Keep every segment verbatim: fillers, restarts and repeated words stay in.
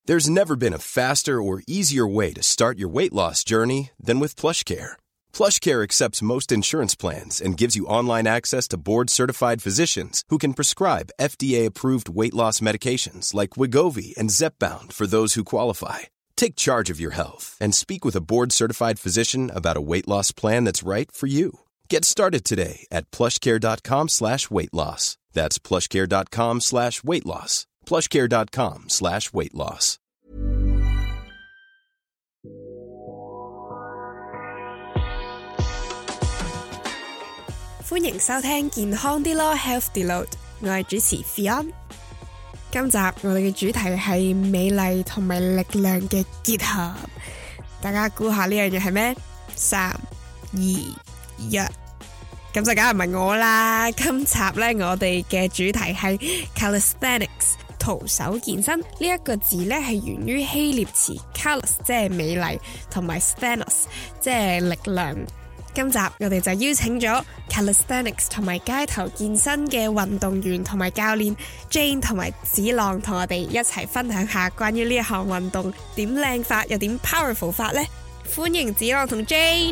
There's never been a faster or easier way to start your weight loss journey than with PlushCare. PlushCare accepts most insurance plans and gives you online access to board-certified physicians who can prescribe F D A-approved weight loss medications like Wegovy and Zepbound for those who qualify. Take charge of your health and speak with a board-certified physician about a weight loss plan that's right for you. Get started today at plushcare.com slash weight loss. That's plushcare.com slash weight loss. plushcare.com slash weight loss. 歡迎收聽健康啲咯 Health Deload， 我係主持 Fion。今集我哋嘅主題係美麗同埋力量嘅結合，大家估下呢樣嘢係咩？三、二、一，咁就梗係唔係我啦。今集呢，我哋嘅主題係 Calisthenics， 徒手健身。呢、這、一個字呢係源於希臘詞 Kalos， 即係美麗，同埋 Stenos， 即係力量。今集我哋就邀請咗 Calisthenics 同埋街頭健身嘅運動員同埋教練 Jane 同埋子朗，同我哋一齊分享下關於呢一項運動點靚法又點 powerful 法呢？歡迎子朗同 Jane。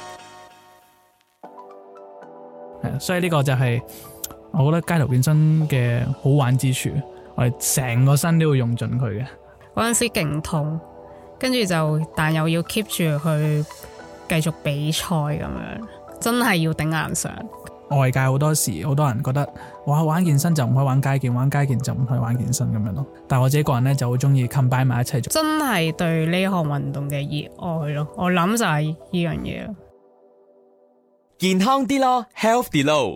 所以呢個就係我覺得街頭健身嘅好玩之處，我哋成個身都要用盡佢嘅。 嗰陣時勁痛，跟住就但又要 keep 住去繼續比賽咁樣，真係要頂硬上。 外界好多時好多人覺得哇，玩健身就唔可以玩街健，玩街健就唔可以玩健身咁樣咯。但係我自己個人咧就好中意 combine 埋一齊做， 真係對呢項運動嘅熱愛咯。我諗就係呢樣嘢。 健康啲咯 ，Health Deload。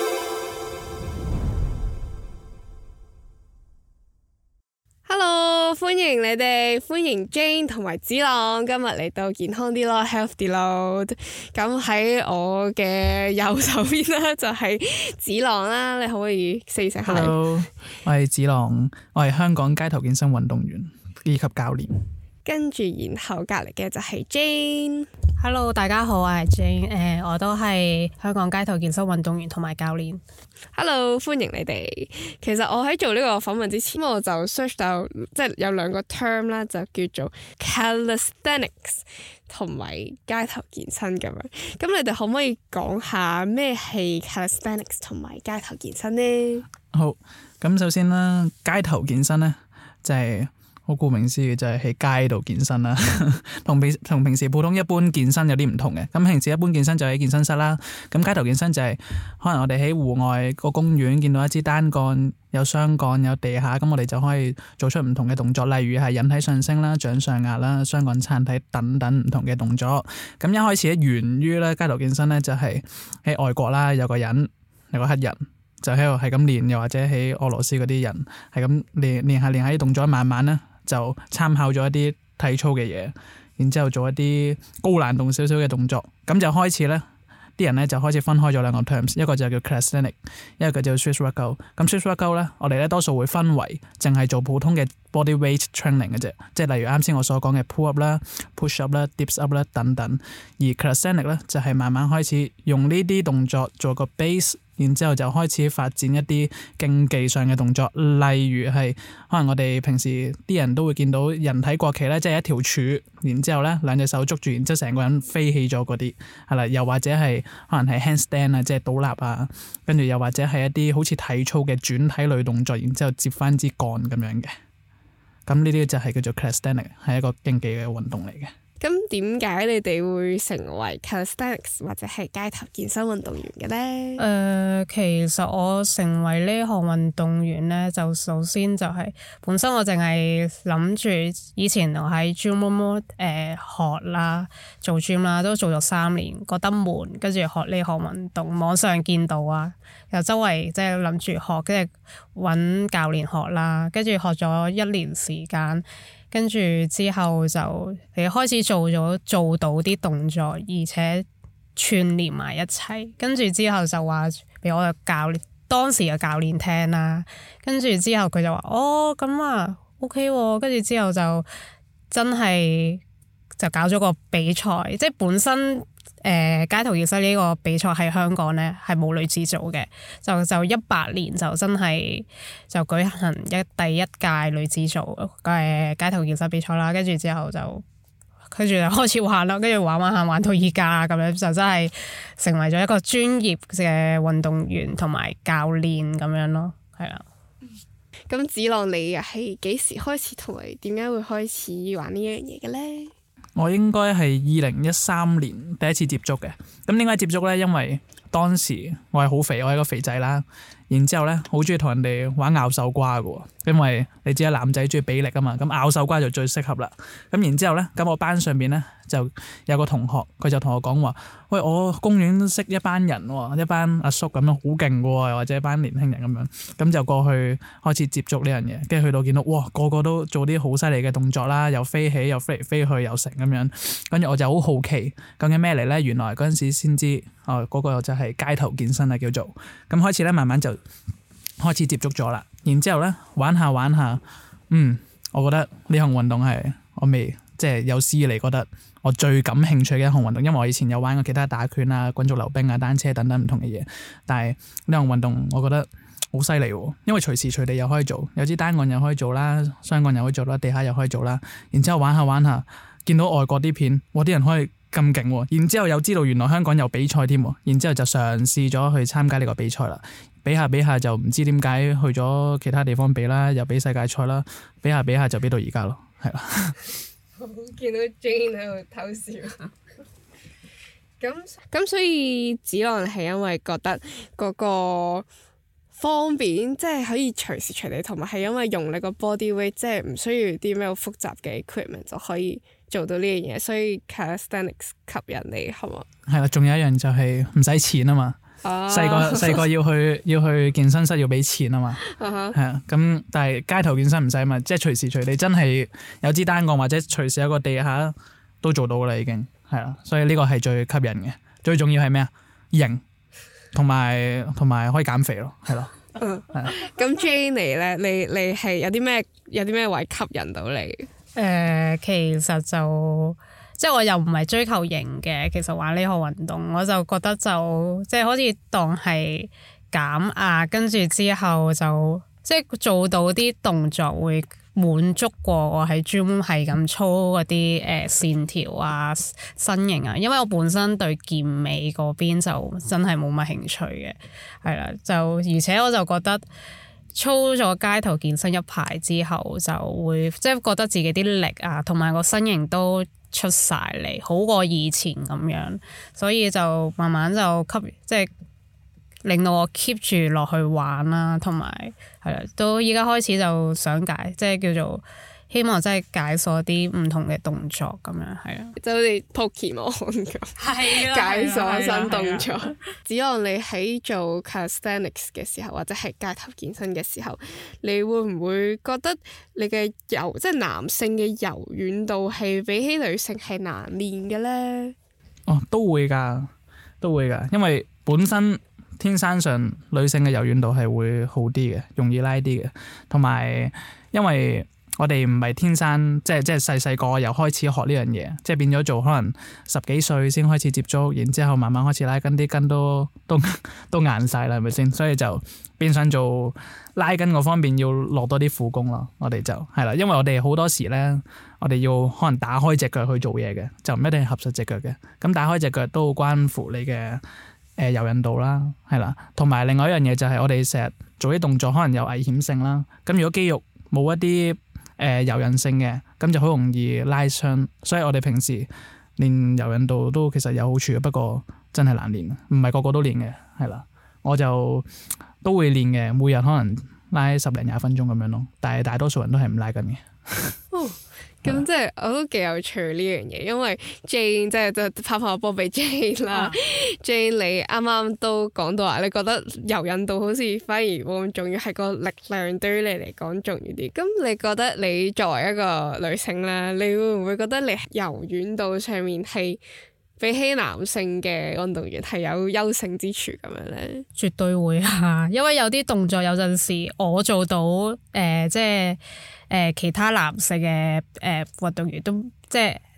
Hello， 歡迎你哋，歡迎 Jane 同埋子朗，今日嚟到健康啲咯 Health Deload。咁喺我嘅右手邊咧就係子朗啦，你可唔可以 say 聲 Hello， 我係子朗，我係香港街頭健身運動員以及教練。 跟住然後隔離嘅就係 Jane。Hello， 大家好，我係 Jane， 誒、呃，我都係香港街頭健身運動員同埋教練。 Hello， 歡迎你哋。其實我喺做呢個訪問之前，我就 search 到即係有兩個 term 啦，就叫做 Calisthenics 同埋街頭健身咁樣。咁你哋可唔可以講下咩係 Calisthenics 同埋街頭健身呢？ 好，咁首先啦，街頭健身呢，就係、是。好顧名思義就係喺街度健身啦，同平同平時普通一般健身有啲唔同嘅。咁平時一般健身就喺健身室啦，咁街頭健身就係可能我哋喺戶外個公園見到一支單槓，有雙槓，有地下，咁我哋就可以做出唔同嘅動作，例如係引體上升啦、掌上壓啦、雙槓撐體等等唔同嘅動作。咁一開始咧源於咧街頭健身咧就係喺外國啦，有個人有個黑人。就喺度係咁練，又或者喺俄羅斯嗰啲人係咁練練下練下啲動作，慢慢咧就參考咗一啲體操嘅嘢，然之後做一啲高難度少少嘅動作，咁就開始咧啲人咧就開始分開咗兩個 terms， 一個就叫 Calisthenics， 一個就叫 Street Workout。咁 Street Workout 咧，我哋咧多數會分為淨係做普通嘅 body weight training 嘅啫，即係例如啱先我所講嘅 pull up 啦、push up 啦、dips up 啦等等。而 Calisthenics 咧就係慢慢開始用呢啲動作做個 base。然之後就開始發展一啲競技上嘅動作，例如係可能我哋平時啲人都會見到人體國旗咧，即係一條柱，然之後咧兩隻手捉住，然之後成個人飛起咗嗰啲，係啦，又或者係可能係 handstand 啊，即係倒立啊，跟住又或者係一啲好似體操嘅轉體類動作，然之後接翻支桿咁樣嘅。咁呢啲就係叫做 Calisthenics， 係一個競技嘅運動嚟嘅。 咁點解你哋會成為 Calisthenics 或者係街頭健身運動員嘅呢？ 誒、呃，其實我成為呢項運動員呢，就首先就係、是、本身我淨係諗住以前我喺 gym room 誒學啦，做 gym 啦，都做咗三年，覺得悶，跟住學呢項運動，網上見到啊，又周圍即係諗住學，跟住揾教練學啦，跟住學咗一年時間。跟住之後就你開始做咗做到啲動作，而且串連埋一齊。跟住之後就話俾我嘅教練，當時嘅教練聽啦。跟住之後佢就話：哦，咁啊 OK 喎。跟住之後就真係就搞咗個比賽，即係本身誒街頭健身呢個比賽喺香港咧係冇女子組嘅，就就一八年就真係就舉行一第一屆女子組誒街頭健身比賽啦，跟住之後就跟住就開始玩啦，跟住玩玩下玩到依家咁樣，就真係成為咗一個專業嘅運動員同埋教練咁樣咯，係啦。 咁子朗你係幾時開始同埋點解會開始玩呢樣嘢嘅咧？ 我應該係二零一三年第一次接觸嘅。咁點解接觸咧？因為當時我係好肥，我係個肥仔啦。然之後咧，好中意同人哋玩拗手瓜嘅喎，因為你知啦，男仔中意比力啊嘛。咁拗手瓜就最適合啦。咁然之後咧，咁我班上邊咧就有個同學，佢就同我講話：喂，我公園識一班人喎，一班阿叔咁樣好勁嘅喎，或者一班年輕人咁樣。咁就過去開始接觸呢樣嘢，跟住去到見到哇，個個都做啲好犀利嘅動作啦，又飛起，又飛嚟飛去，又成咁樣。跟住我就好好奇，究竟咩嚟咧？原來嗰陣時先知，哦，嗰個就係街頭健身啊，叫做。咁開始咧，慢慢就開始接觸咗啦。然之後咧，玩下玩下，嗯，我覺得呢項運動係我未即係有史以嚟覺得我最感興趣嘅一項運動，因為我以前有玩過其他打拳啊、滾軸溜冰啊、單車等等唔同嘅嘢，但係呢項運動我覺得好犀利喎，因為隨時隨地又可以做，有支單槓又可以做啦，雙槓又可以做啦，地下又可以做啦。然之後玩下玩下，見到外國啲片，哇！啲人可以咁勁喎，然之後又知道原來香港有比賽添喎，然之後就嘗試咗去參加呢個比賽啦。比下比下就唔知點解去咗其他地方比啦，又比世界賽啦，比下比下就比到而家咯，係啦。 我見到 Jane 喺度偷笑。咁咁所以子朗係因為覺得嗰個方便，即係可以隨時隨地，同埋係因為用你個 body weight，即係唔需要啲咩好複雜嘅 equipment 就可以做到呢樣嘢，所以 calisthenics 吸引你係嘛？係啦，仲有一樣就係唔使錢啊嘛。細個細個要去要去健身室要俾錢啊嘛，係啊，咁但係街頭健身唔使嘛，即係隨時隨地真係有支單槓或者隨時有個地下都做到啦已經，係啦，所以呢個係最吸引嘅，最重要係咩啊？型同埋同埋可以減肥咯，係咯。 嗯，咁 Jane 你咧，你你係有啲咩有啲咩位吸引到你？誒、 呃，其實就。即係我又唔係追求型嘅，其實玩呢項運動我就覺得就即係好似當係減壓，跟住之後就即係做到啲動作會滿足過我喺 gym 係咁操嗰啲誒線條啊、身形啊，因為我本身對健美嗰邊就真係冇乜興趣嘅，係啦，就而且我就覺得操咗街頭健身一排之後就會即係覺得自己啲力啊同埋個身形都出晒嚟，好過以前咁樣，所以就慢慢就吸，即係令到我 keep 住落去玩啦，同埋係啦，到依家開始就想解，即係叫做希望真係解鎖啲唔同嘅動作咁樣，係啊， 就好似 Pokemon 咁，係啊，解鎖新動作。子朗你喺做 calisthenics 嘅時候，或者係街頭健身嘅時候，你會唔會覺得你嘅柔，即係男性嘅柔軟度係比起女性係難練嘅咧？ 哦，都會㗎，都會㗎，因為本身天生上女性嘅柔軟度係會好啲嘅，容易拉啲嘅，同埋因為我哋唔係天生，即係即係細細個又開始學呢樣嘢，即係變咗做可能十幾歲先開始接觸，然之後慢慢開始拉筋，啲筋都都都硬晒啦，係咪先？所以就變相做拉筋嗰方面要落多啲苦功咯。我哋就係啦，因為我哋好多時咧，我哋要可能打開隻腳去做嘢嘅，就唔一定係合實隻腳嘅。咁打開隻腳都好關乎你嘅誒柔韌度啦，係啦。同埋另外一樣嘢就係我哋成日做啲動作可能有危險性啦。咁如果肌肉冇一啲誒、呃、柔韌性嘅，咁就好容易拉傷，所以我哋平時練柔韌度都其實有好處嘅，不過真係難練，唔係個個都練嘅，係啦，我就都會練嘅，每日可能拉十零廿分鐘咁樣咯，但係大多數人都係唔拉緊嘅。 哦，咁即係我都幾有趣呢樣嘢，因為 Jane 即係即係拍拍個波俾 Jane 啦。啊、Jane 你啱啱都講到話，你覺得柔韌度好似反而冇咁重要，係個力量對於你嚟講重要啲。咁你覺得你作為一個女性咧，你會唔會覺得你柔軟度上面係比起男性嘅運動員係有優勝之處咁樣咧？ 絕對會啊，因為有啲動作有陣時我做到，誒、呃、即係誒、呃、其他男性嘅誒運動員都即係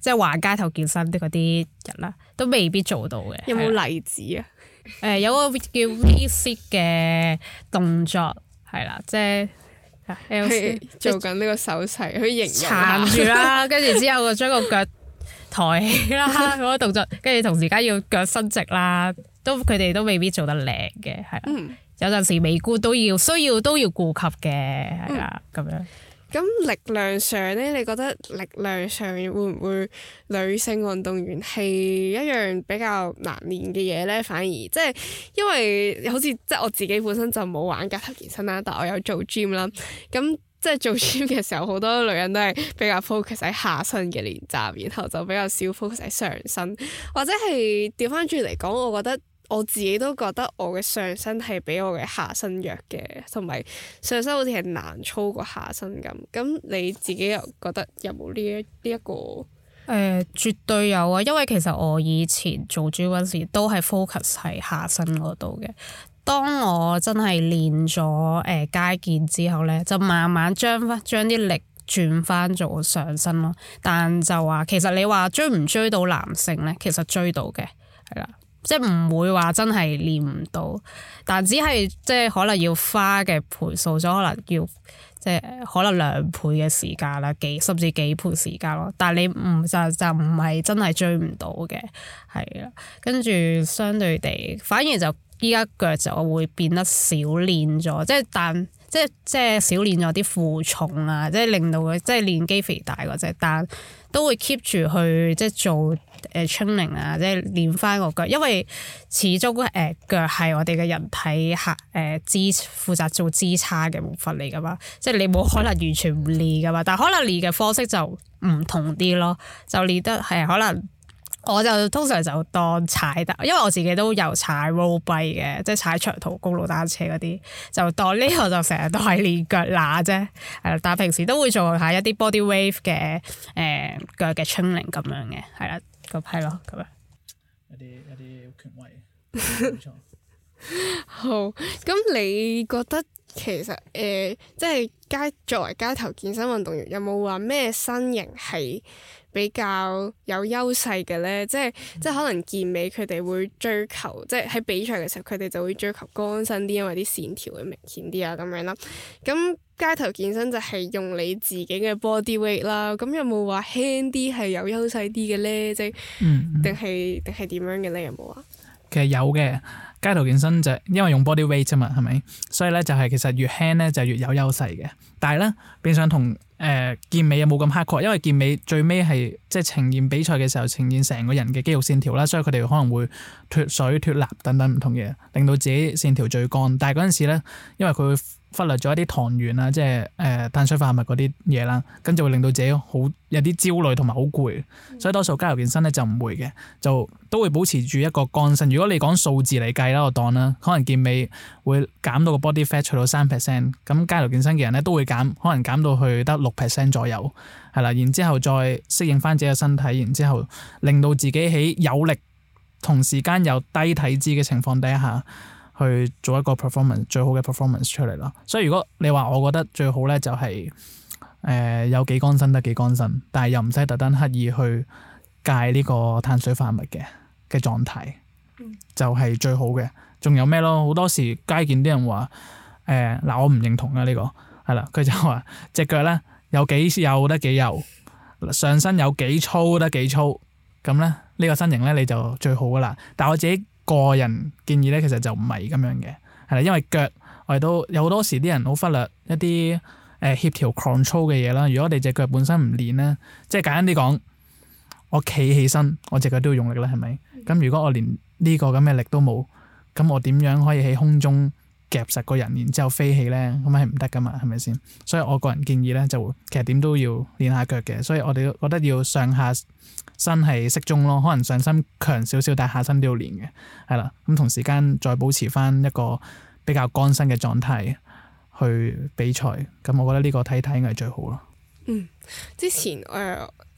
即係玩街頭健身啲嗰啲人啦，都未必做到嘅。 有冇例子啊？ 誒有個叫 V-sit 嘅動作係啦，即係係做緊呢個手勢去形容撐住啦，跟住之後將個腳抬起啦嗰個動作，跟住同時間要腳伸直啦，都佢哋都未必做得靚嘅，係啦。嗯、有陣時美觀都要需要都要顧及嘅，係啦咁樣。 咁力量上咧，你覺得力量上會唔會女性運動員係一樣比較難練嘅嘢咧？反而即係因為好似即係我自己本身就冇玩街頭健身啦，但我有做 gym 啦。咁即係做 gym 嘅時候，好多女人都係比較 focus 喺下身嘅練習，然後就比較少 focus 喺上身，或者係調翻轉嚟講，我覺得。我自己都覺得我嘅上身係比我嘅下身弱嘅，同埋上身好似係難操過下身咁。咁你自己又覺得有冇呢一呢一個？誒、 呃，絕對有啊！因為其實我以前做 gym 嗰時都係 focus 喺下身嗰度嘅。當我真係練咗誒街健之後咧，就慢慢將翻將啲力轉翻做上身咯。但就話其實你話追唔追到男性咧，其實追到嘅，係啦。即係唔會話真係練唔到，但只係即係可能要花嘅倍數咗，可能要即係可能兩倍嘅時間啦，幾甚至幾倍時間咯。但係你唔就就唔係真係追唔到嘅，係啦。跟住相對地，反而就依家腳就會變得少練咗，即係但即係即係少練咗啲負重啊，即係令到佢即係練肌肥大嗰隻，但都會 keep 住去即係做。誒 training 啊，即係練翻個腳，因為始終誒、呃、腳係我哋嘅人體下誒支負責做支撐嘅部分嚟噶嘛，即係你冇可能完全唔練噶嘛，但係可能練嘅方式就唔同啲咯，就練得係可能我就通常就當踩單，因為我自己都有踩 road bike 嘅，即係踩長途公路單車嗰啲，就當呢個就成日都係練腳乸啫，係啦，但係平時都會做下一啲 body wave 嘅誒、呃、腳嘅 training 咁樣嘅，係啦。咁係咯，咁樣有啲有啲權威，冇錯。 好，咁你覺得其實誒、呃，即係街作為街頭健身運動員，有冇話咩身形係比較有優勢嘅咧？即係、嗯、即係可能健美佢哋會追求，即係喺比賽嘅時候，佢哋就會追求乾身啲，因為啲線條會明顯啲啊，咁樣啦。咁街頭健身就係用你自己嘅 body weight 啦，咁有冇話輕啲係有優勢啲嘅咧？即係定係定係點樣嘅咧？有冇啊？ 其實有嘅，街頭健身就因為用 body weight 啫嘛，係咪？所以咧就係其實越輕咧就越有優勢嘅。但係咧變相同誒健美有冇咁 hardcore，因為健美最尾係即係呈現比賽嘅時候呈現成個人嘅肌肉線條啦，所以佢哋可能會脫水、脫蠟等等唔同嘢，令到自己線條最乾。但係嗰陣時咧，因為佢會忽略咗一啲糖原啊，即係誒碳水化合物嗰啲嘢啦，跟住會令到自己好有啲焦慮同埋好攰，所以多數街頭健身咧就唔會嘅，就都會保持住一個乾身。如果你講數字嚟計啦，我當啦，可能健美會減到個 body fat 去到三 percent， 咁街頭健身嘅人咧都會減，可能減到去得六 percent 左右，係啦，然之後再適應翻自己嘅身體，然之後令到自己喺有力同時間有低體脂嘅情況底下，去做一個 performance 最好嘅 performance 出嚟咯。所以如果你話我覺得最好咧，就係、是、誒、呃、有幾乾身得幾乾身，但係又唔使特登刻意去戒呢個碳水化合物嘅嘅狀態，嗯、就係最好嘅。仲有咩咯？好多時街健啲人話誒嗱，我唔認同啊呢、這個係啦，佢就話隻腳咧有幾幼得幾幼，上身有幾粗得幾粗，咁咧呢、這個身形咧你就最好噶啦。但係我自己個人建議咧，其實就唔係咁樣嘅，係啦，因為腳我哋都有好多時啲人好忽略一啲誒、呃、協調 control 嘅嘢啦。如果我哋隻腳本身唔練咧，即係簡單啲講，我企起身，我隻腳都要用力啦，係咪？咁如果我連呢個咁嘅力都冇，咁我點樣可以喺空中夾實個人，然之後飛起咧？咁係唔得噶嘛，係咪先？所以我個人建議咧，就其實點都要練下腳嘅。所以我哋覺得要上下身係適中咯，可能上身強少少，但係下身都要練嘅，係啦。咁同時間再保持翻一個比較乾身嘅狀態去比賽，咁我覺得呢個體態應該係最好咯。 嗯，之前誒、呃、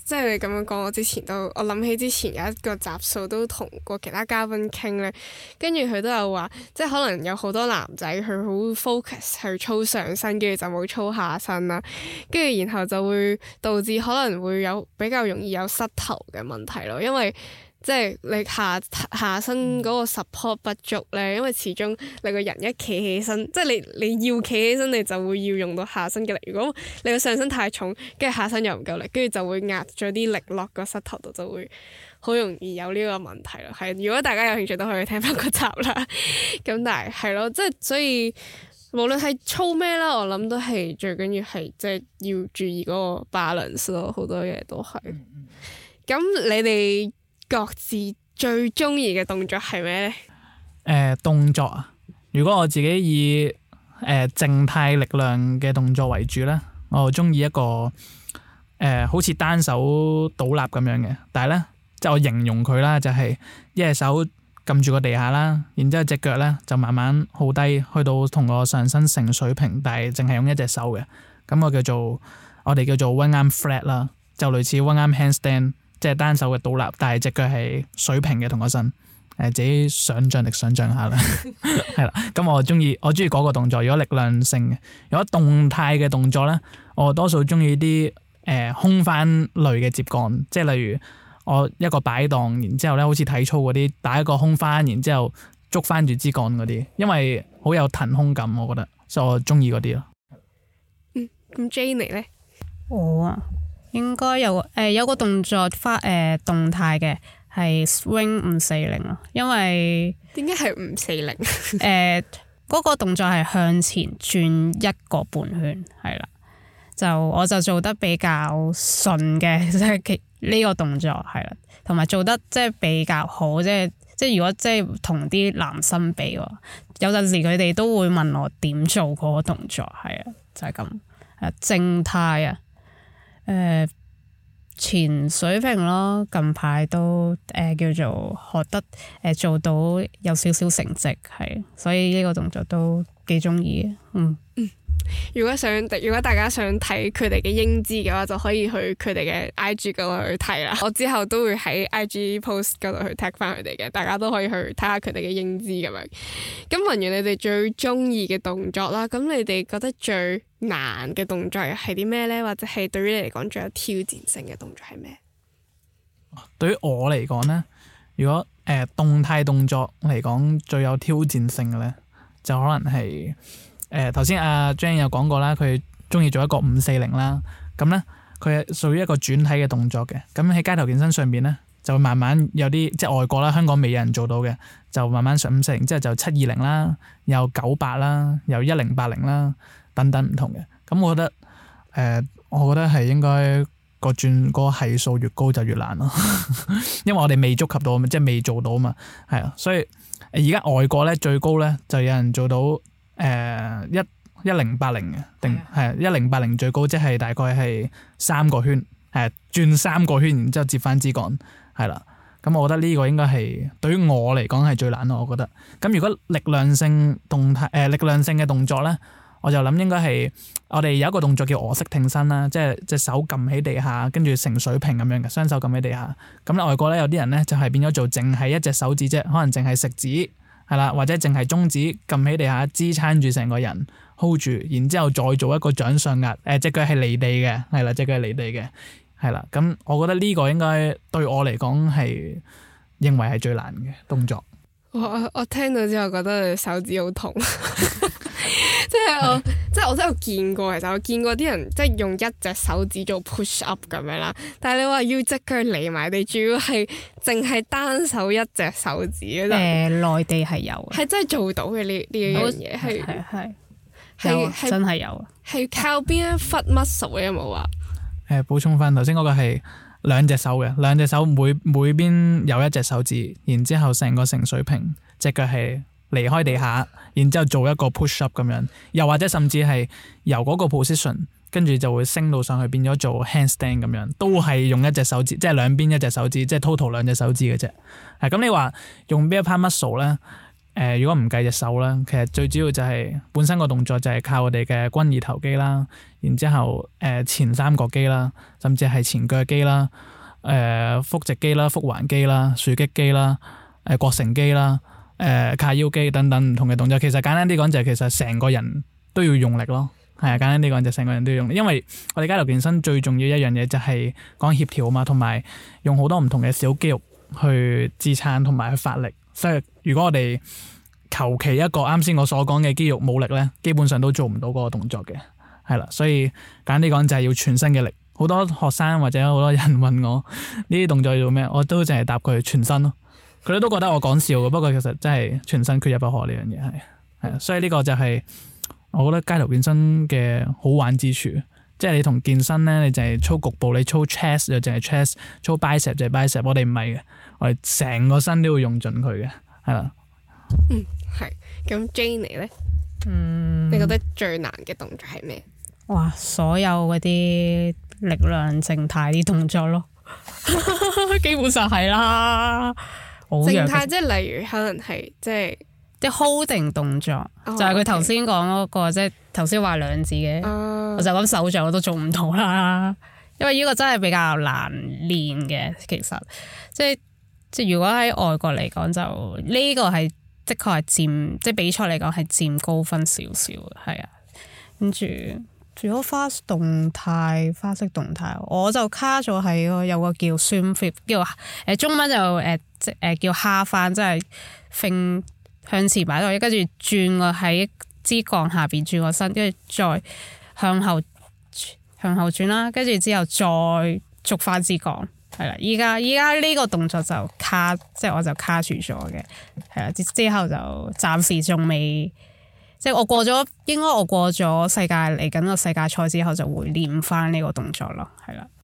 即係你咁樣講，我之前都我諗起之前有一個集數都同過其他嘉賓傾咧，跟住佢都有話，即係可能有好多男仔佢好 focus 去操上身，跟住就冇操下身啦，跟住然後就會導致可能會有比較容易有膝頭嘅問題咯，因為即係你下下身嗰個 support 不足咧，因為始終你個人一企起身，即係你你要企起身，你就會要用到下身嘅力。如果你個上身太重，跟住下身又唔夠力，跟住就會壓咗啲力落個膝頭度，就會好容易有呢個問題咯。係，如果大家有興趣都可以聽翻個集啦。咁但係係咯，即係所以無論係操咩啦，我諗都係最緊要係即係要注意嗰個 balance 咯，好多嘢都係。咁你哋各自最中意嘅動作係咩咧？誒、 呃，動作啊！如果我自己以誒、呃、靜態力量嘅動作為主咧，我中意一個誒、呃、好似單手倒立咁樣嘅，但係咧即係我形容佢啦，就係一隻手撳住個地下啦，然之後隻腳咧就慢慢耗低，去到同個上身成水平，但係淨係用一隻手嘅，咁我叫做我哋叫做 one arm flat 啦，就類似 one arm handstand。即係單手嘅倒立，但係隻腳係水平嘅同個身，誒自己想像力想像下啦，係啦。咁我中意我中意嗰個動作。如果力量性嘅，如果動態嘅動作咧，我多數中意啲誒空翻類嘅接桿，即係例如我一個擺檔，然之後咧好似體操嗰啲打一個空翻，然之後捉翻住支桿嗰啲，因為好有騰空感，我覺得，所以我中意嗰啲咯。 嗯，咁 Jenny 咧？ 我啊。應該有誒、呃、有個動作花誒、呃、動態嘅係 swing 五四零咯，因為點解係五四零？ 誒嗰個動作係向前轉一個半圈，係啦，就我就做得比較順嘅，即係呢個動作係啦，同埋做得即係比較好，即係即係如果即係同啲男生比喎，有陣時佢哋都會問我點做嗰個動作，係啊，就係咁誒靜態啊。誒、呃、前水平咯，近排都誒、呃、叫做學得誒、呃、做到有少少成績，係，所以呢個動作都幾中意。嗯嗯， 如果想如果大家想睇佢哋嘅英姿嘅話，就可以去佢哋嘅 I G 嗰度去睇啦。我之後都會喺 I G post 嗰度去 tag 翻佢哋嘅，大家都可以去睇下佢哋嘅英姿咁樣。咁問完你哋最中意嘅動作啦，咁你哋覺得最難嘅動作係啲咩咧？或者係對於你嚟講最有挑戰性嘅動作係咩？ 對於我嚟講咧，如果誒、呃、動態動作嚟講最有挑戰性嘅咧，就可能係誒頭先阿 Jane 有講過啦，佢中意做一個五四零啦。咁咧佢係屬於一個轉體嘅動作嘅。咁喺街頭健身上邊咧，就會慢慢有啲即係外國啦，香港未有人做到嘅，就慢慢上五四零，之後就七二零啦，有九八啦，有一零八零啦。等等唔同嘅，咁我覺得誒、呃，我覺得係應該個轉個係數越高就越難咯，因為我哋未觸及到，即係未做到嘛，係啊，所以而家外國咧最高咧就有人做到誒一一零八零嘅，定係一零八零最高，即係大概係三個圈，係轉三個圈，然之後接翻支桿，係啦。咁我覺得呢個應該係對於我嚟講係最難咯，我覺得。咁如果力量性動態誒、呃、力量性嘅動作咧，我就諗應該係我哋有一個動作叫俄式挺身啦，即係隻手撳喺地下，跟住成水平咁樣嘅，雙手撳喺地下。咁咧外國咧有啲人咧就係變咗做淨係一隻手指啫，可能淨係食指係啦，或者淨係中指撳喺地下支撐住成個人 hold 住，然之後再做一個掌上壓，誒隻腳係離地嘅，係啦，隻腳係離地嘅，係啦。咁我覺得呢個應該對我嚟講係認為係最難嘅動作。 我我聽到之後覺得手指好痛。即係我，即係我真係見過，其實我見過啲人即係用一隻手指做 push up 咁樣啦。但係你話要隻腳離埋地，主要係淨係單手一隻手指嗰陣。 誒，內地係有， 係真係做到嘅呢呢樣嘢，係係係係真係有。 係靠邊一忽 muscle 有冇話？ 誒，補充翻頭先嗰個係兩隻手嘅，兩隻手每每邊有一隻手指，然之後成個成水平，隻腳係離開地下，然之後做一個 push up 咁樣，又或者甚至係由嗰個 position 跟住就會升到上去，變咗做 handstand 咁樣，都係用一隻手指，即係兩邊一隻手指，即係 total 兩隻手指嘅啫。係咁，你話用邊一 part muscle 咧？ 呃，如果唔計隻手啦，其實最主要就係本身個動作就係靠我哋嘅肱二頭肌啦，然之後誒、呃、前三角肌啦，甚至係前腳肌啦，誒、呃、腹直肌啦、腹橫肌啦、豎擊肌啦、誒膕繩肌啦、誒、呃、髂腰肌等等唔同嘅動作。其實簡單啲講就係其實成個人都要用力咯。係啊，簡單啲講就成個人都要用力，因為我哋街頭健身最重要一樣嘢就係講協調啊嘛，同埋用好多唔同嘅小肌肉去支撐同埋去發力。所以如果我哋求其一個啱先我所講嘅肌肉冇力咧，基本上都做唔到嗰個動作嘅。係啦，所以簡單啲講就係要全身嘅力。好多學生或者好多人問我呢啲動作要做咩，我都淨係答佢全身咯。佢哋都覺得我講笑嘅，不過其實真係全身缺一不可呢樣嘢係係啊。所以呢個就係我覺得街頭健身嘅好玩之處，即係你同健身咧，你就係操局部，你操 chest 就淨係 chest，操 bicep 就係 bicep。我哋唔係嘅，我哋成個身都要用盡佢嘅，係啦。 嗯，係。咁 Jane 咧， 嗯， 你覺得最難嘅動作係咩？ 哇！所有嗰啲力量靜態啲動作咯，基本上係啦。 靜態即係例如可能係即係啲 holding 動作， 哦、 就係佢頭先講嗰個，即係頭先話兩字嘅， 哦、 我就咁手掌我都做唔到啦。因為呢個真係比較難練嘅，其實即係即係如果喺外國嚟講，就呢個係的確係佔即係比賽嚟講係佔高分少少嘅，係啊，跟住。如果花式動態、花式動態，我就卡咗喺個有個叫 swim flip， 叫誒中文就誒即誒叫蝦翻，即係揈向前擺落，跟住轉個喺支槓下邊轉個身，跟住再向後向後轉啦，跟住之後再捉翻支槓，係啦。依家依家呢個動作就卡，即係我就卡住咗嘅，係啦。之後就暫時仲未。即係我過咗，應該我過咗世界嚟緊個世界賽之後，就會練翻呢個動作咯，係啦。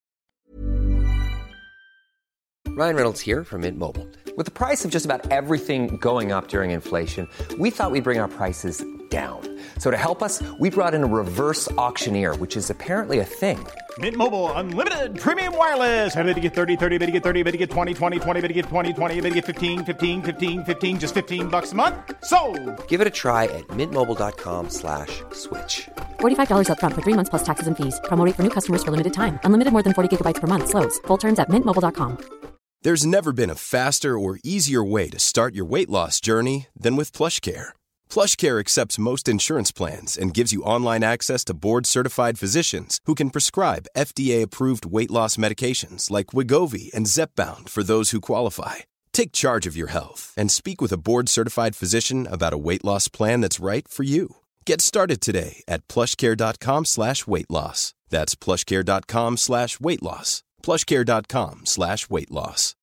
Ryan Reynolds here from Mint Mobile. With the price of just about everything going up during inflation, we thought we'd bring our prices down. So to help us, we brought in a reverse auctioneer, which is apparently a thing. Mint Mobile Unlimited Premium Wireless. How to get thirty, thirty, how to get thirty, how to get twenty, twenty, twenty, how to get twenty, twenty, how to get fifteen, fifteen, fifteen, fifteen, just fifteen bucks a month? Sold! Give it a try at mintmobile.com slash switch. forty-five dollars up front for three months plus taxes and fees. Promo rate for new customers for limited time. Unlimited more than forty gigabytes per month. Slows full terms at mint mobile dot com. There's never been a faster or easier way to start your weight loss journey than with PlushCare. PlushCare accepts most insurance plans and gives you online access to board-certified physicians who can prescribe F D A-approved weight loss medications like Wegovy and Zepbound for those who qualify. Take charge of your health and speak with a board-certified physician about a weight loss plan that's right for you. Get started today at plushcare.com slash weight loss. That's plushcare.com slash weight loss. plushcare.com slash weight loss.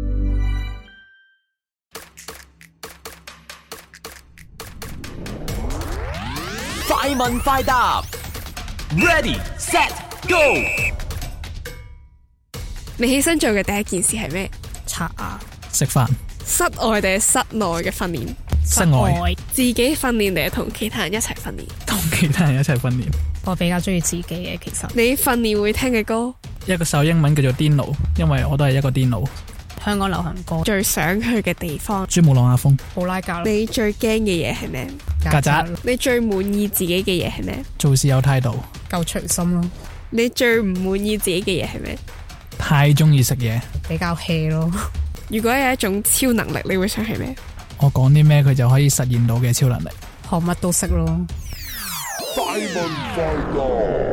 快問快答 ，Ready Set Go。 你起身做嘅第一件事係咩？ 刷牙、 食飯。 室外定係室內嘅訓練？ 室外。 自己訓練定係同其他人一齊訓練？ 同其他人一齊訓練。 我比較中意自己嘅，其實。 你訓練會聽嘅歌？ 一個首英文叫做 Dino， 因為我都係一個 Dino。 香港流行歌。 最想去嘅地方？ 珠穆朗瑪峰。 布拉格。 你最驚嘅嘢係咩？ 曱甴。 你最滿意自己嘅嘢係咩？ 做事有態度。 夠隨心咯。 你最唔滿意自己嘅嘢係咩？ 太中意食嘢。 比較 hea 咯。 如果有一種超能力，你會想係咩？ 我講啲咩佢就可以實現到嘅超能力。 學乜都識咯。 快問快答。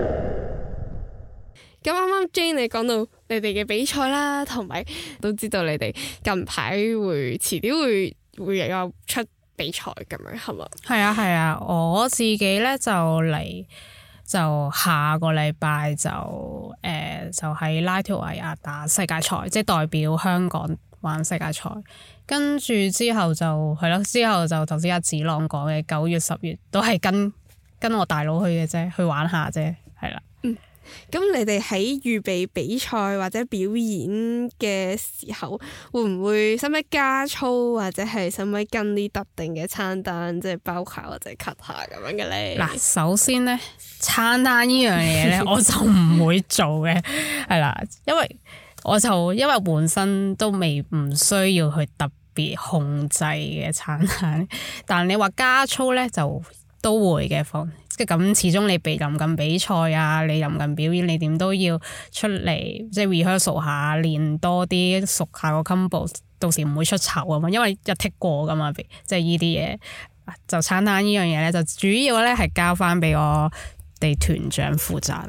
咁啱啱 Jane 你講到你哋嘅比賽啦，同埋都知道你哋近排會遲啲會會有出比賽咁樣，係嘛？ 係啊係啊，我自己咧就嚟就下個禮拜就誒、呃、就喺拉脫維亞打世界賽，即係代表香港玩世界賽。跟住之後就係咯，之後就頭先阿子朗講嘅九月十月都係跟跟我大佬去嘅啫，去玩下啫，係啦。 嗯。咁你哋喺預備比賽或者表演嘅時候，會唔會使唔使加操，或者係使唔使跟啲特定嘅餐單，即係包下或者 cut 下咁樣嘅咧？ 嗱，首先咧，餐單呢樣嘢咧，我就唔會做嘅，係啦，因為我就因為本身都未唔需要去特別控制嘅餐單，但你話加操咧就都會嘅，放即係咁始終你備臨緊比賽啊，你臨緊表演，你點都要出嚟即係 rehearsal 下，練多啲熟下個 combo， 到時唔會出醜啊嘛，因為一剔過噶嘛，即係呢啲嘢就餐單呢樣嘢咧，就主要咧係交翻俾我哋團長負責。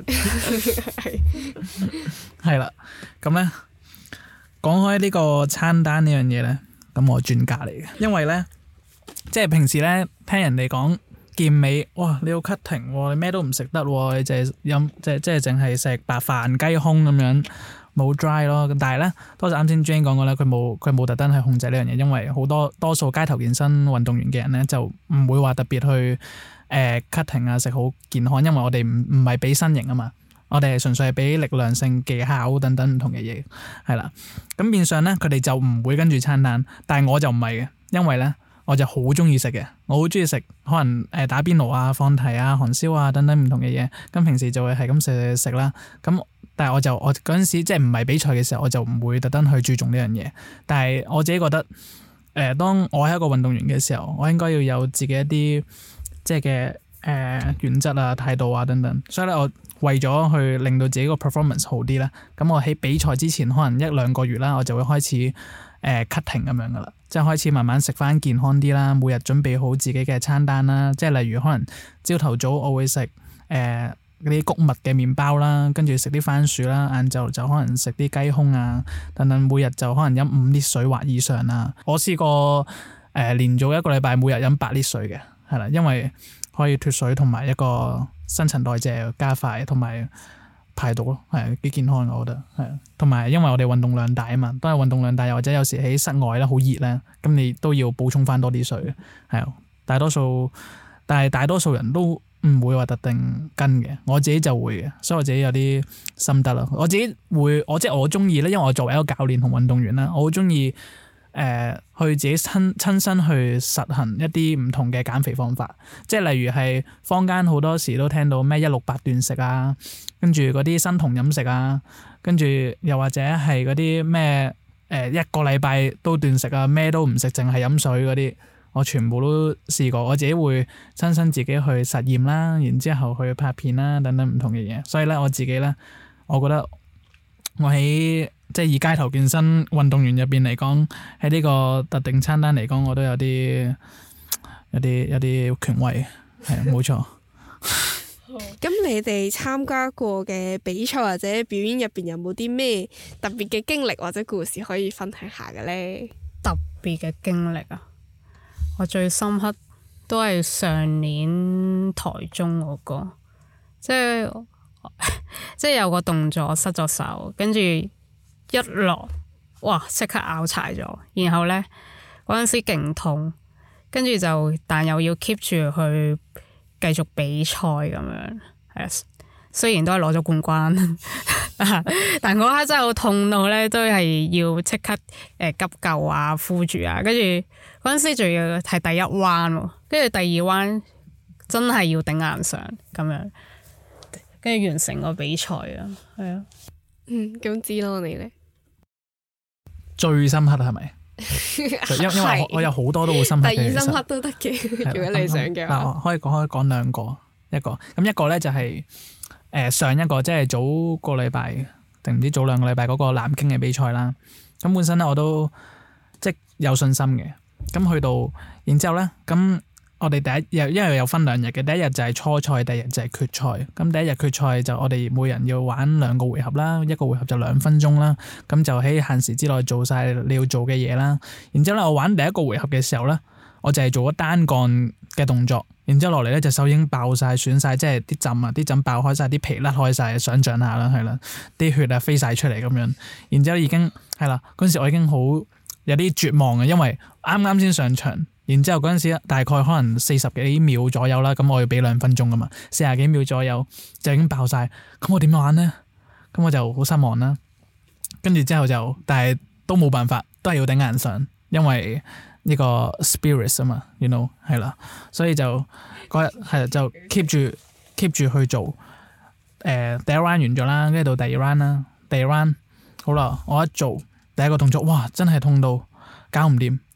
係啦，咁咧講開呢個餐單呢樣嘢咧，咁我專家嚟嘅，因為咧即係平時咧聽人哋講健美，哇你要 cutting，你咩都唔食得，你淨係飲即係即係淨係食白飯雞胸咁樣，冇 dry 咯。咁但係咧，多謝啱先 Jane 講過咧，佢冇佢冇特登去控制呢樣嘢，因為好多多數街頭健身運動員嘅人咧就唔會話特別去誒、呃、cutting 啊，食好健康，因為我哋唔唔係俾身形啊嘛。我哋係純粹係俾力量性技巧等等唔同嘅嘢，係啦。咁變相咧，佢哋就唔會跟住餐單，但係我就唔係嘅，因為咧我就好中意食嘅，我好中意食可能誒打邊爐啊、放題啊、韓燒啊等等唔同嘅嘢。咁平時就會係咁食食食啦。咁但係我就我嗰陣時即係唔係比賽嘅時候，我就唔會特登去注重呢樣嘢。但係我自己覺得誒、呃，當我係一個運動員嘅時候，我應該要有自己一啲即係嘅誒原則啊、態度啊等等。所以咧我。為咗去令到自己個 performance 好啲啦，咁我喺比賽之前可能一兩個月啦，我就會開始誒、呃、cutting 咁樣噶啦，即係開始慢慢食翻健康啲啦，每日準備好自己嘅餐單啦，即係例如可能朝頭早我會食誒嗰啲穀物嘅麵包啦，跟住食啲番薯啦，晏晝就可能食啲雞胸啊等等，每日就可能飲五 litre 水或以上啦。我試過誒、呃、連續一個禮拜每日飲八 litre 水嘅，係啦，因為可以脫水同埋一個新陳代謝加快，同埋排毒咯，係幾健康我覺得係。同埋因為我哋運動量大啊嘛，當係運動量大，又或者有時喺室外咧好熱咧，咁你都要補充翻多啲水，係大多數，但係大多數人都唔會話特定跟嘅，我自己就會嘅，所以我自己有啲心得啦。我自己會，我即係我中意咧，因為我作為一個教練同運動員啦，我好中意。誒、呃，去自己親親身去實行一啲唔同嘅減肥方法，即係例如係坊間好多時都聽到咩一六八斷食啊，跟住嗰啲生酮飲食啊，跟住又或者係嗰啲咩誒一個禮拜都斷食啊，咩都唔食，淨係飲水嗰啲，我全部都試過，我自己會親身自己去實驗啦，然之後去拍片啦，等等唔同嘅嘢，所以咧我自己咧，我覺得我喺即係以街頭健身運動員入邊嚟講，喺呢個特定餐單嚟講，我都有啲有啲有啲權威，係冇錯。 咁你哋參加過嘅比賽或者表演入邊有冇啲咩特別嘅經歷或者故事可以分享下嘅呢？ 特別嘅經歷啊，我最深刻都係上年台中嗰個，即係即係有個動作失咗手，跟住。一落，哇！即刻拗柴咗，然後咧嗰陣時勁痛，跟住就但又要 keep 住去繼續比賽咁樣，係啊。雖然都係攞咗冠軍，但嗰刻真係好痛到咧，都係要即刻誒急救啊、敷住啊。跟住嗰陣時仲要係第一彎，跟住第二彎真係要頂硬上咁樣，跟住完成個比賽啊，係啊。 嗯，咁知咯，你咧？ 最深刻係咪？因因為我有好多都好深刻嘅， 第二深刻都得嘅，如果你想嘅話。 嗱，可以講可以講兩個，一個咁一個咧就係、是、誒、呃、上一個即係早個禮拜定唔知早兩個禮拜嗰個南京嘅比賽啦。咁本身咧我都即係有信心嘅。咁去到然之後咧咁。我哋第一日因為有分兩日嘅，第一日就係初賽，第二日就係決賽。咁第一日決賽就我哋每人要玩兩個回合啦，一個回合就兩分鐘啦。咁就喺限時之內做晒你要做嘅嘢啦。然之後咧，我玩第一個回合嘅時候咧，我就係做咗單槓嘅動作。然之後落嚟咧，隻手已經爆晒、損晒，即係啲枕啊、啲枕爆開晒、啲皮甩開晒，想像下啦，係啦，啲血啊飛晒出嚟咁樣。然之後已經係啦，嗰陣時我已經好有啲絕望嘅，因為啱啱先上場。然之後嗰陣時大概可能四十幾秒左右啦，咁我要俾兩分鐘噶嘛，四十幾秒左右就已經爆晒，咁我點玩呢？咁我就好失望啦。跟住之後就，但係都冇辦法，都係要頂硬上，因為呢個 spirit 啊嘛 ，you know 係啦，所以就嗰日係就 keep 住 keep 住去做。誒、呃、第一 round 完咗啦，跟住到第二 round 啦，第二 round 好啦，我一做第一個動作，哇真係痛到搞唔掂。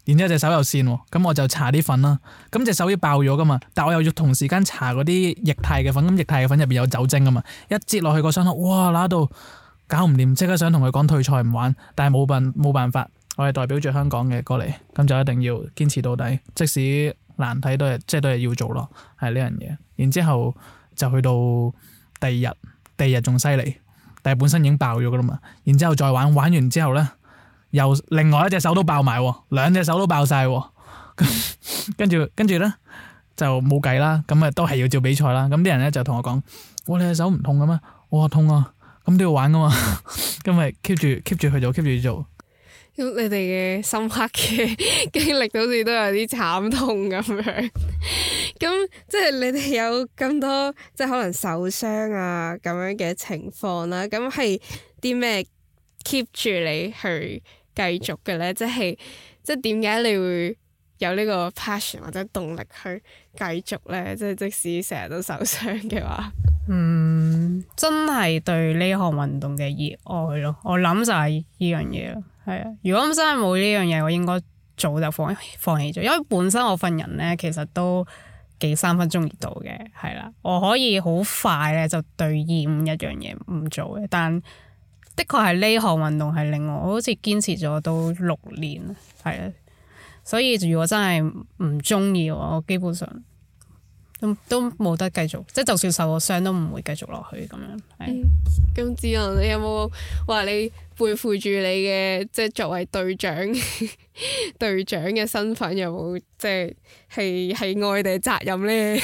然之後隻手又跣喎，咁我就搽啲粉啦。咁隻手要爆咗噶嘛，但我又要同時間搽嗰啲液態嘅粉，咁液態嘅粉入邊有酒精噶嘛，一擠落去個傷口，哇嗱到搞唔掂，即刻想同佢講退賽唔玩，但係冇辦冇辦法，我係代表住香港嘅過嚟，咁就一定要堅持到底，即使難睇都係即係都係要做咯，係呢樣嘢。然之後就去到第二日，第二日仲犀利，但係本身已經爆咗噶啦嘛，然之後再玩，玩完之後咧。又另外一隻手都爆埋，兩隻手都爆晒，跟住跟住咧就冇計啦，咁啊都係要照比賽啦。咁啲人咧就同我講：哇，你隻手唔痛嘅咩？我話痛啊，咁都要玩噶嘛，咁咪 keep 住 keep 住去做 keep 住做。 咁你哋嘅深刻嘅經歷好似都有啲慘痛咁樣，咁即係你哋有咁多即係可能受傷啊咁樣嘅情況啦，咁係啲咩 keep 住你去繼續嘅咧？即係即係點解你會有呢個 passion 或者動力去繼續咧？即係即使成日都受傷嘅話， 嗯，真係對呢項運動嘅熱愛咯。我諗就係呢樣嘢咯。係啊，如果真係冇呢樣嘢，我應該早就放放棄咗。因為本身我份人咧，其實都幾三分鐘熱度嘅，係啦，我可以好快咧就對厭一樣嘢唔做嘅，但的確係呢項運動係令我好似堅持咗都六年，係啊，所以如果真係唔中意嘅話，我基本上都都冇得繼續，即係就算受過傷都唔會繼續落去咁樣。係。 咁子昂，你有冇話你背負住你嘅即係作為隊長隊長嘅身份，有冇即係係係愛定係責任咧？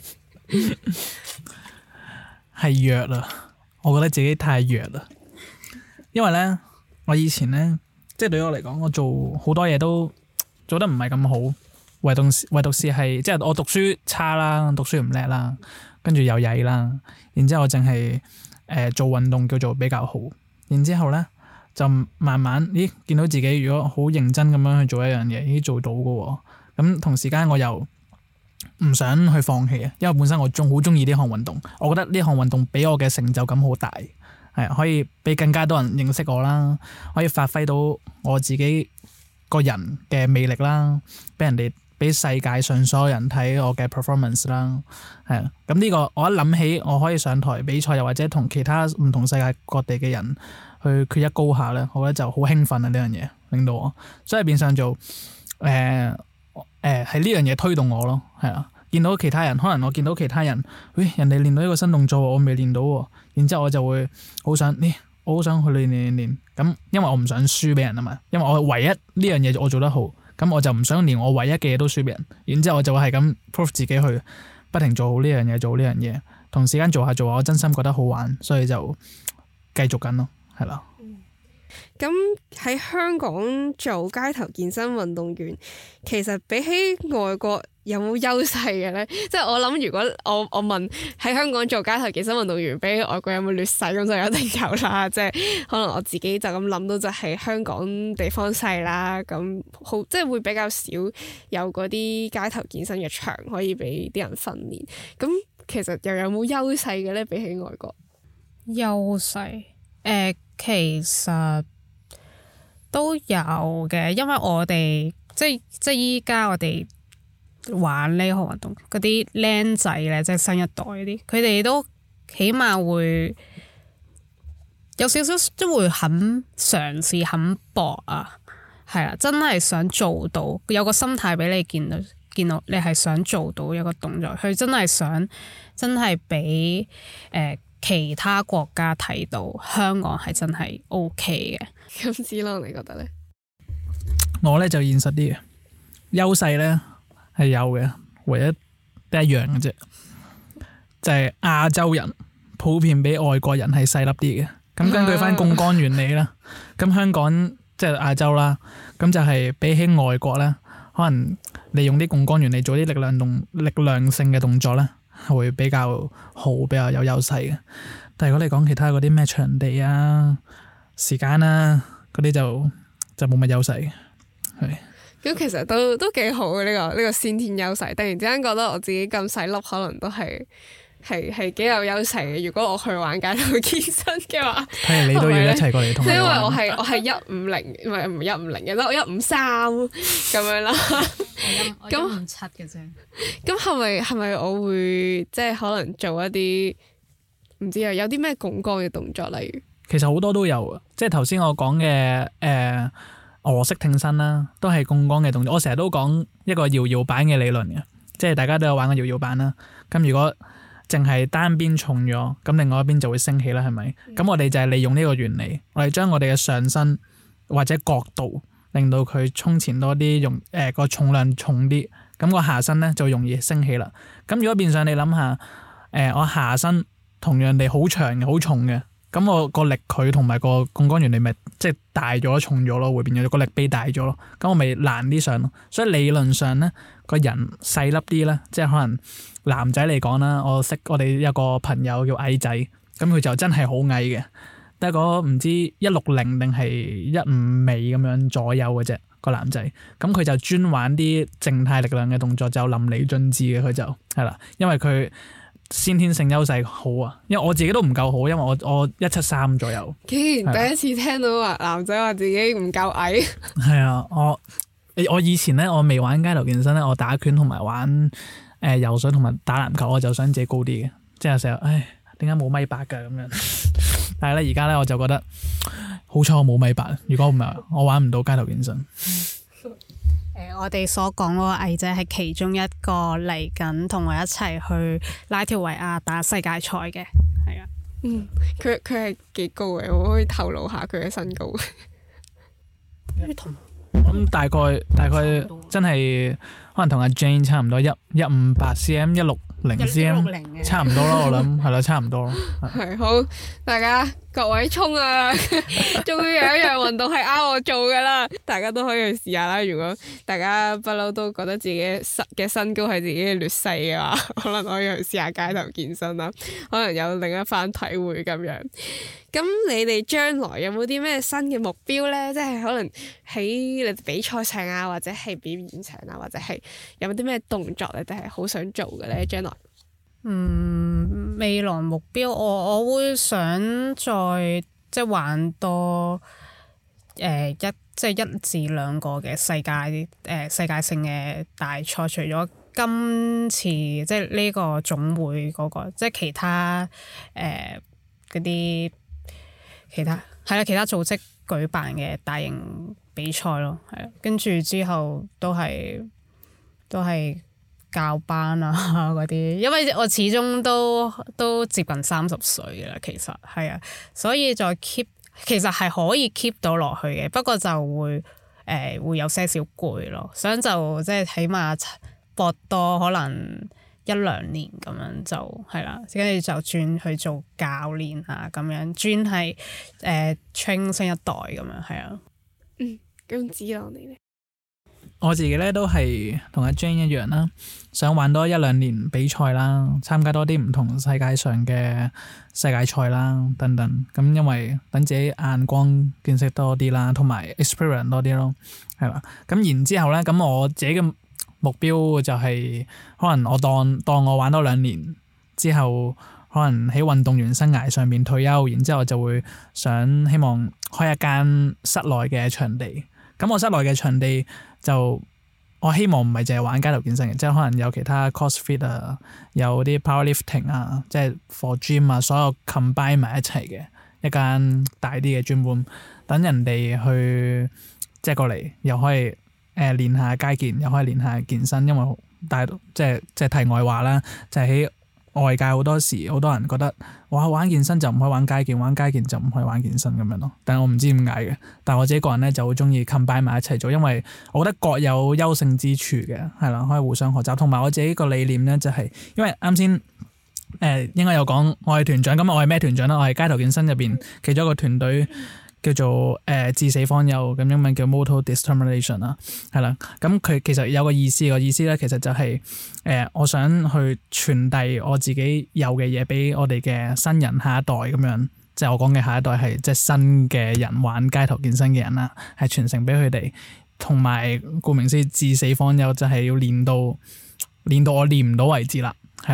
係弱啦，我覺得自己太弱啦。因為咧，我以前咧，即係對於我嚟講，我做好多嘢都做得唔係咁好，唯獨唯獨是係即係我讀書差啦，讀書唔叻啦，跟住又曳啦，然之後我淨係誒做運動叫做比較好，然之後咧就慢慢咦見到自己如果好認真咁樣去做一樣嘢，咦做到㗎喎，咁同時間我又唔想去放棄啊，因為本身我仲好中意呢項運動，我覺得呢項運動俾我嘅成就感好大。係可以俾更加多人認識我啦，可以發揮到我自己個人嘅魅力啦，俾人哋俾世界上所有人睇我嘅 performance 啦，係啊，咁呢個我一諗起我可以上台比賽，又或者同其他唔同世界各地嘅人去決一高下咧，我覺得就好興奮啊！呢樣嘢令到我，所以變相做誒誒係呢樣嘢推動我咯，係啊。見到其他人，可能我見到其他人，喂、哎，人哋練到呢個新動作，我未練到喎，然之後我就會好想，呢、哎，我好想去練練練練，咁因為我唔想輸俾人啊嘛，因為我唯一呢樣嘢我做得好，咁我就唔想連我唯一嘅嘢都輸俾人，然之後我就會係咁 prove 自己去不停做好呢樣嘢，做呢樣嘢，同時間做下做下，我真心覺得好玩，所以就繼續緊咯，係啦。 咁喺香港做街頭健身運動員，其實比起外國有冇優勢嘅咧？即係我諗，如果我我問喺香港做街頭健身運動員，比起外國有冇劣勢，咁就一定有啦。即係可能我自己就咁諗到，就係香港地方細啦，咁好即係會比較少有嗰啲街頭健身嘅場可以俾啲人訓練。咁其實又有冇優勢嘅咧？比起外國優勢誒、呃，其實都有嘅，因為我哋即係即係依家我哋玩呢項運動嗰啲僆仔咧，即係新一代嗰啲，佢哋都起碼會有少少都會肯嘗試、肯搏啊，係啊，真係想做到，有個心態俾你見到，見到你係想做到一個動作，佢真係想真係俾誒其他國家睇到香港係真係 OK 嘅。 咁子朗你覺得咧？ 我咧就現實啲嘅優勢咧係有嘅，唯一得一樣嘅啫，就係、是、亞洲人普遍比外國人係細粒啲嘅。咁根據翻槓桿原理啦，咁香港即係亞洲啦，咁就係比起外國咧，可能利用啲槓桿原理做啲力量動、力量性嘅動作咧，係會比較好，比較有優勢嘅。但係如果你講其他嗰啲咩場地啊、時間啊嗰啲就就冇乜優勢嘅，係。 咁其實都都幾好嘅呢個呢個先天優勢。突然之間覺得我自己咁細粒，可能都係係係幾有優勢嘅。如果我去玩街頭健身嘅話， 睇嚟你都要一齊過嚟同我玩。 因為我係我係一五零，唔係唔係一五零嘅，得我一五三咁樣啦。 我一五七嘅啫。 咁係咪係咪我會即係可能做一啲唔知啊？有啲咩槓桿嘅動作，例如其實好多都有啊，即係頭先我講嘅誒俄式挺身啦，都係槓桿嘅動作。我成日都講一個搖搖板嘅理論嘅，即係大家都有玩過搖搖板啦。咁如果淨係單邊重咗，咁另外一邊就會升起啦，係咪？咁、嗯、我哋就係利用呢個原理，我哋將我哋嘅上身或者角度令到佢衝前多啲，用誒個重量重啲，咁個下身咧就容易升起啦。咁如果變相你諗下，誒、呃、我下身同樣地好長嘅、好重嘅。咁我個力佢同埋個槓桿原理咪即係大咗重咗咯，會變咗個力比大咗咯。咁我咪難啲上咯。所以理論上咧，個人細粒啲咧，即係可能男仔嚟講啦，我識我哋有個朋友叫矮仔，咁佢就真係好矮嘅，得個唔知一六零定係一五尾咁樣左右嘅啫，個男仔。咁佢就專玩啲靜態力量嘅動作，就淋漓盡致嘅佢就係啦，因為佢先天性優勢好啊，因為我自己都唔夠好，因為我我一七三左右。 竟然第一次聽到話男仔話自己唔夠矮。 係啊，我我以前咧，我未玩街頭健身咧，我打拳同埋玩誒、呃、游水同埋打籃球，我就想自己高啲嘅，即係成日唉，點解冇米八㗎咁樣？但係咧而家咧我就覺得好彩我冇米八，如果唔係我玩唔到街頭健身。 誒、呃，我哋所講嗰個矮仔係其中一個嚟緊同我一齊去拉脫維亞打世界賽嘅，係啊。 嗯，佢佢係幾高嘅？我可以透露下佢嘅身高。 咁、嗯、大概大概真係可能同阿 Jane 差唔多，一一五八 cm 一六零 cm 差唔多咯，我諗係啦，差唔多咯。 係好，大家各位衝啊！終於有一樣運動係啱我做噶啦，大家都可以去試下啦。如果大家不嬲都覺得自己身嘅身高係自己嘅劣勢嘅話，可能可以去試下街頭健身啦，可能有另一番體會咁樣。咁你哋將來有冇啲咩新嘅目標呢？即係可能喺你哋比賽上啊，或者係表演場啊，或者係有冇啲咩動作你哋係好想做嘅呢？將來嗯，未來目標我我會想再即係玩多誒、呃、一即係一至兩個嘅世界誒、呃、世界性嘅大賽，除咗今次即係呢個總會嗰、嗰個，即係其他誒嗰啲其他係啦，其他組織舉辦嘅大型比賽咯，係啊，跟住之後都係都係。教班啊嗰啲，因為我始終都都接近三十歲嘅啦，其實係啊，所以再 keep 其實係可以 keep 到落去嘅，不過就會誒、呃、會有些少攰咯，想就即係起碼搏多可能一兩年咁樣就係啦，跟住就轉去做教練啊咁樣，專係誒 train 新一代咁樣係啊。 嗯，咁子朗你咧？ 我自己咧都係同阿 Jane 一樣啦，想玩多一兩年比賽啦，參加多啲唔同世界上嘅世界賽啦等等。咁因為等自己眼光見識多啲啦，同埋 experience 多啲咯，係啦。咁然之後咧，咁我自己嘅目標就係、是、可能我當當我玩多兩年之後，可能喺運動員生涯上面退休，然之後就會想希望開一間室內嘅場地。咁我室內嘅場地就我希望唔係淨係玩街頭健身嘅，即係可能有其他 CrossFit 啊，有啲 powerlifting 啊，即係 for gym 啊，所有 combine 埋一齊嘅一間大啲嘅 gym room，等人哋去即係過嚟，又可以誒、呃、練下街健，又可以練下健身，因為大即係即係題外話啦，就係、是、喺外界好多時好多人覺得哇玩健身就唔可以玩街健，玩街健就唔可以玩健身咁樣咯。但係我唔知點解嘅，但係我自己個人咧就好中意 combine 埋一齊做，因為我覺得各有優勝之處嘅，係啦，可以互相學習。同埋我自己個理念咧就係、是，因為啱先誒應該有講我係團長，咁我係咩團長咧？我係街頭健身入邊其中一個團隊。叫做誒、呃、至死方休，咁英文叫 Mortal Determination 啦，係啦。咁佢其實有個意思，個意思咧其實就係、是、誒、呃、我想去傳遞我自己有嘅嘢俾我哋嘅新人下一代咁樣，即係我講嘅下一代係即係新嘅人玩街頭健身嘅人啦，係傳承俾佢哋。同埋顧名思義至死方休就係要練到練到我練唔到為止啦，係啦。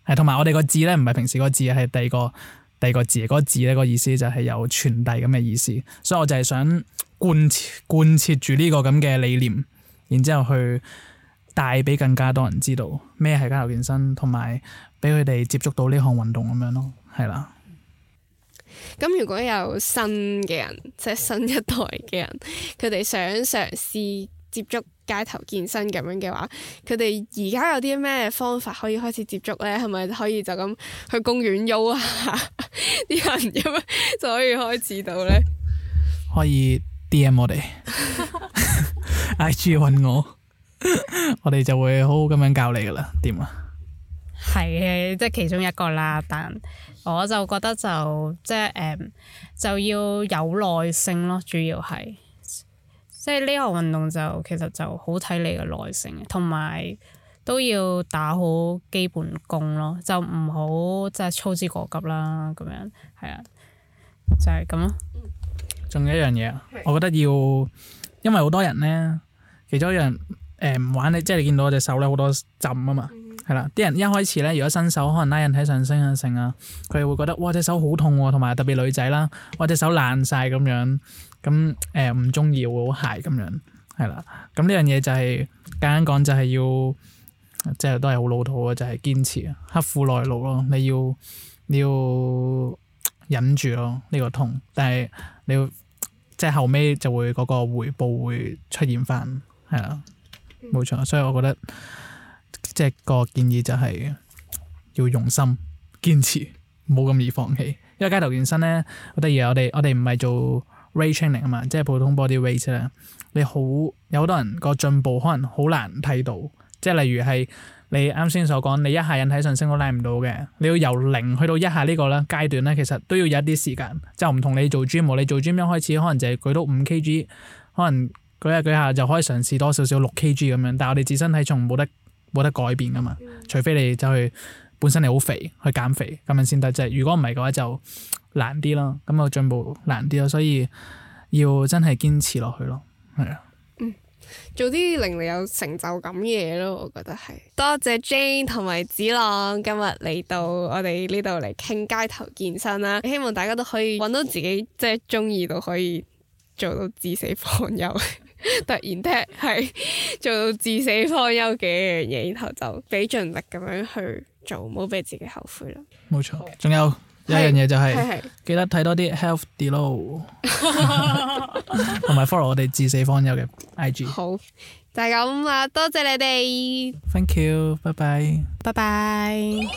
係同埋我哋個字咧，唔係平時個字，係第二個第二個字，嗰、嗰個字咧個意思就係有傳遞咁嘅意思，所以我就係想貫徹貫徹住呢個咁嘅理念，然之後去帶俾更加多人知道咩係街頭健身，同埋俾佢哋接觸到呢項運動咁樣咯，係啦。 咁如果有新嘅人，即係新一代嘅人，佢哋想嘗試接觸街頭健身咁樣嘅話，佢哋而家有啲咩方法可以開始接觸呢？係咪可以就咁去公園喐下啲人咁樣就可以開始到呢？ 可以 D M 我哋，I G 揾我，我哋就會好好咁樣教你噶啦，點啊？ 係嘅，即係其中一個啦。但我就覺得就即係誒、嗯，就要有耐性咯。主要係即係呢項運動就其實就好睇你嘅耐性，同埋都要打好基本功咯。就唔好即係操之過急啦。咁樣係啊，就係咁咯。 仲有一樣嘢，我覺得要，因為好多人咧，其中一樣誒唔玩你，即係你見到我隻手咧好多浸啊嘛。係啦，啲人一開始咧，如果新手可能拉引體上升啊成啊，佢哋會覺得哇隻手好痛喎，同埋特別女仔啦，哇隻手爛晒咁樣，咁誒唔中意會好鞋咁樣，係啦，咁呢樣嘢就係、是、簡單講就係要，即係都係好老土嘅，就係、是、堅持，刻苦耐勞咯，你要你要忍住咯呢、這個痛，但係你要即係後尾就會嗰個回報會出現翻，係啦，冇錯，所以我覺得。即係個建議就係要用心堅持，冇咁易放棄。因為街頭健身咧好得意啊！我哋我哋唔係做 weight training 啊嘛，即係普通 body weight 咧。你好有好多人個進步可能好難睇到，即係例如係你啱先所講，你一下引體上升都拉唔到嘅，你要由零去到一下呢個咧階段咧，其實都要有一啲時間。就唔同你做 gym， 你做 gym 一開始可能就係舉到五 kg， 可能舉下舉下就可以嘗試多少少六 kg 咁樣，但係我哋自身體重冇得。冇得改變噶嘛，除非你走去本身你好肥去減肥咁樣先得啫。如果唔係嘅話就難啲咯，咁個進步難啲咯，所以要真係堅持落去咯，係啊。 嗯，做啲令你有成就感嘅嘢咯，我覺得係。多謝 Jane 同埋子朗今日嚟到我哋呢度嚟傾街頭健身啦，希望大家都可以揾到自己即係中意到可以做到至死方休。突然踢係做到至死方休嘅一樣嘢，然後就俾盡力咁樣去做，唔好俾自己後悔啦。冇錯，仲有有一樣嘢就係、是、記得睇多啲 Health Deload 同埋 follow 我哋至死方休嘅 I G。好， 就係咁啦，多謝你哋。 Thank you， 拜拜， 拜拜。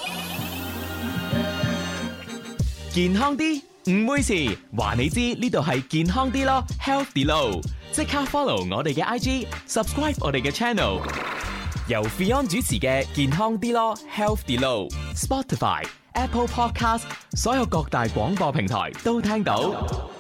健康啲唔會事，話你知呢度係健康啲咯 ，Health Deload。即刻 follow 我哋嘅 I G，subscribe 我哋嘅 channel。由 Fion 主持嘅健康啲咯 Health Deload，Spotify、Apple Podcast 所有各大廣播平台都聽到。